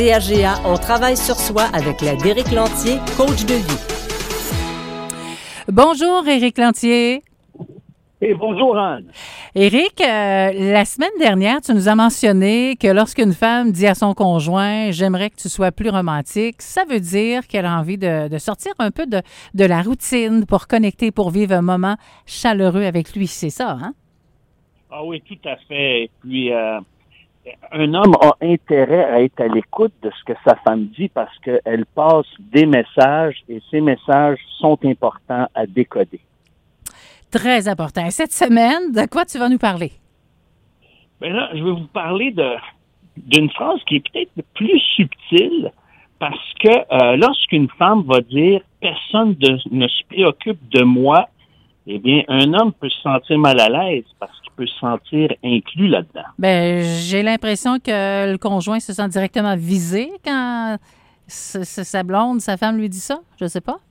CAGA, on travaille sur soi avec la Éric Lantier, coach de vie. Bonjour, Éric Lantier. Et bonjour, Anne. Éric, la semaine dernière, tu nous as mentionné que lorsqu'une femme dit à son conjoint « J'aimerais que tu sois plus romantique », ça veut dire qu'elle a envie de sortir un peu de la routine pour connecter, pour vivre un moment chaleureux avec lui. C'est ça, hein? Ah oui, tout à fait. Et puis, un homme a intérêt à être à l'écoute de ce que sa femme dit parce qu'elle passe des messages et ces messages sont importants à décoder. Très important. Et cette semaine, de quoi tu vas nous parler? Bien là, je vais vous parler d'une phrase qui est peut-être plus subtile parce que lorsqu'une femme va dire « personne ne se préoccupe de moi », eh bien, un homme peut se sentir mal à l'aise parce qu'il peut se sentir inclus là-dedans. Bien, j'ai l'impression que le conjoint se sent directement visé quand sa blonde, sa femme lui dit ça. Je sais pas.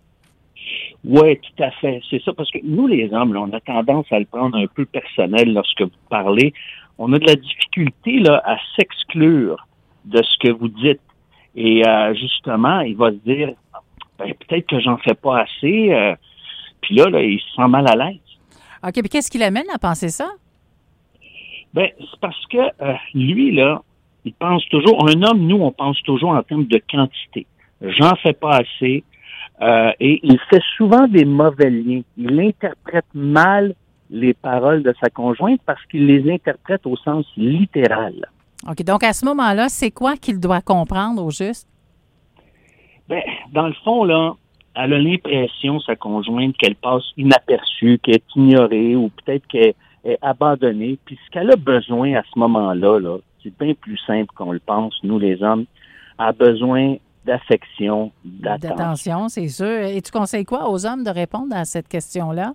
Oui, tout à fait. C'est ça, parce que nous, les hommes, là, on a tendance à le prendre un peu personnel lorsque vous parlez. On a de la difficulté là, à s'exclure de ce que vous dites. Et justement, il va se dire, ben, peut-être que j'en fais pas assez. Puis là, il se sent mal à l'aise. OK, puis qu'est-ce qui l'amène à penser ça? Ben, c'est parce que lui, là, il pense toujours, un homme, nous, on pense toujours en termes de quantité. J'en fais pas assez. Et il fait souvent des mauvais liens. Il interprète mal les paroles de sa conjointe parce qu'il les interprète au sens littéral. OK, donc à ce moment-là, c'est quoi qu'il doit comprendre au juste? Ben, dans le fond, là, elle a l'impression, sa conjointe, qu'elle passe inaperçue, qu'elle est ignorée ou peut-être qu'elle est abandonnée. Puis ce qu'elle a besoin à ce moment-là, là, c'est bien plus simple qu'on le pense, nous les hommes, elle a besoin d'affection, d'attention, c'est sûr. Et tu conseilles quoi aux hommes de répondre à cette question-là?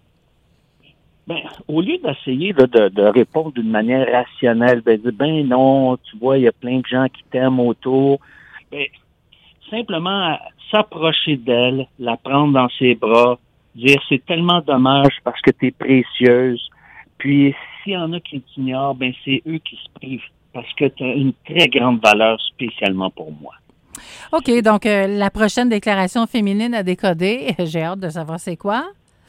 Ben, au lieu d'essayer de répondre d'une manière rationnelle, dire ben non, tu vois, il y a plein de gens qui t'aiment autour. Ben, simplement s'approcher d'elle, la prendre dans ses bras, dire c'est tellement dommage parce que tu es précieuse. Puis s'il y en a qui t'ignorent, ben c'est eux qui se privent parce que tu as une très grande valeur spécialement pour moi. OK, donc la prochaine déclaration féminine à décoder, j'ai hâte de savoir c'est quoi.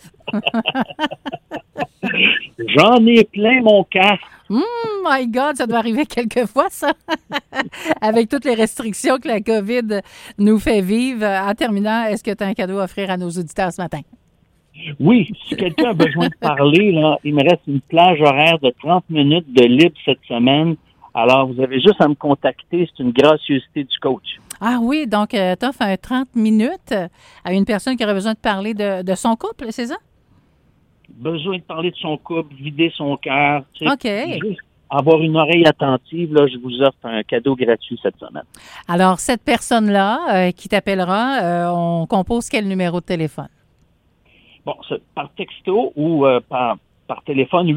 J'en ai plein mon casque. My God, ça doit arriver quelquefois, ça. Avec toutes les restrictions que la COVID nous fait vivre. En terminant, est-ce que tu as un cadeau à offrir à nos auditeurs ce matin? Oui, si quelqu'un a besoin de parler, là, il me reste une plage horaire de 30 minutes de libre cette semaine. Alors, vous avez juste à me contacter. C'est une gracieuseté du coach. Ah oui, donc tu offres un 30 minutes à une personne qui aurait besoin de parler de son couple, c'est ça? Besoin de parler de son couple, vider son cœur. OK. Juste avoir une oreille attentive, là, je vous offre un cadeau gratuit cette semaine. Alors, cette personne-là qui t'appellera, on compose quel numéro de téléphone? Bon, c'est par texto ou par téléphone,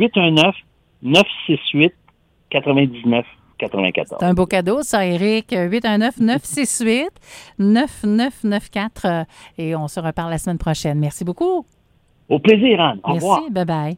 819-968-99-94. C'est un beau cadeau, ça, Éric. 819-968-9994. Et on se reparle la semaine prochaine. Merci beaucoup. Au plaisir, Anne. Au revoir. Merci. Bye-bye.